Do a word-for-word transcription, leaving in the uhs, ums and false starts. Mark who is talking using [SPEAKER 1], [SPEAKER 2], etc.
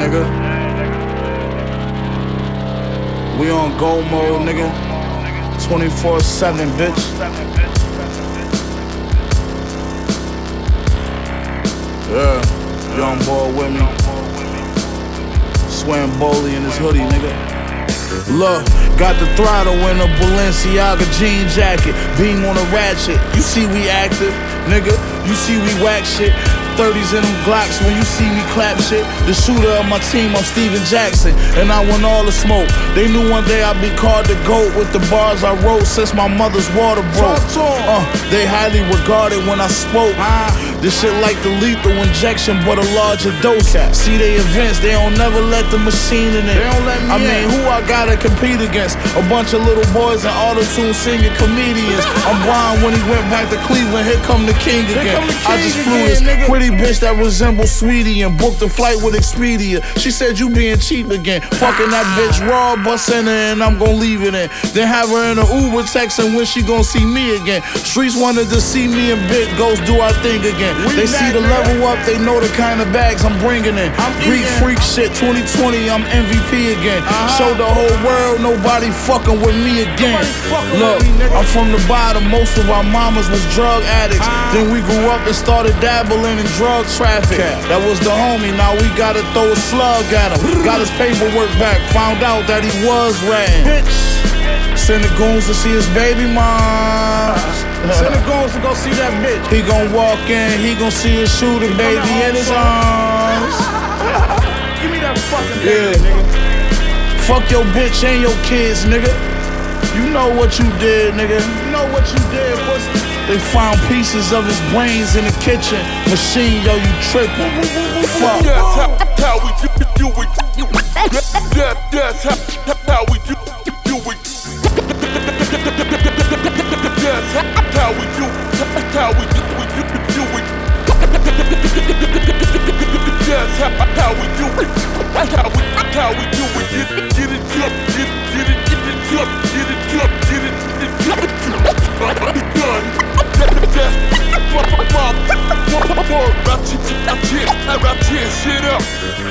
[SPEAKER 1] nigga. We on go mode, nigga. twenty-four seven, bitch. Yeah, young boy with me. Swam Boley in his hoodie, nigga. Look, got the throttle in a Balenciaga jean jacket. Beam on a ratchet. You see we active, nigga. You see we whack shit. thirties in them Glocks when you see me clap shit. The shooter of my team, I'm Steven Jackson, and I want all the smoke. They knew one day I'd be called the GOAT with the bars I wrote since my mother's water broke. Uh, they highly regarded when I spoke. This shit like the lethal injection, but a larger dose. See they events, they don't never let the machine in it. They don't let me I mean, who I gotta compete against? A bunch of little boys and auto-tune singing comedians. I'm Brian when he went back to Cleveland. Here come the king again. The king I just flew this nigga. Pretty bitch that resembles Sweetie and booked a flight with Expedia. She said you being cheap again. Fucking that bitch raw, bustin' her and I'm gon' leave it in. Then have her in a Uber texting when she gon' see me again. Streets wanted to see me and Big Ghost do our thing again. We they see the level up, they know the kind of bags I'm bringing in. I'm Greek freak shit, twenty twenty, I'm M V P again. Uh-huh. Show the whole world nobody fucking with me again. Look, me, I'm from the bottom, most of our mamas was drug addicts. Uh-huh. Then we grew up and started dabbling in drug traffic. Okay. That was the homie, now we gotta throw a slug at him. Got his paperwork back, found out that he was ratting. Bitch. Send the goons to see his baby moms. Send the goons to go see that bitch. He gon' walk in, he gon' see his shooter baby in his arms. Give me that fucking baby, yeah. Nigga. Fuck your bitch and your kids, nigga. You know what you did, nigga. You know what you did, pussy. They found pieces of his brains in the kitchen machine, yo, you trippin'. Fuck.
[SPEAKER 2] That's how, how we do, do it. That, that's how, how we do, do it. That's how we do, how we do, we do, do it. That's how we do it. How we, how we do it. Get, get it up, get, get it, get it up, get it up, get it, get it done. That's my, my, my, my, my, my, my, my, my, my, my, my, my, shit up.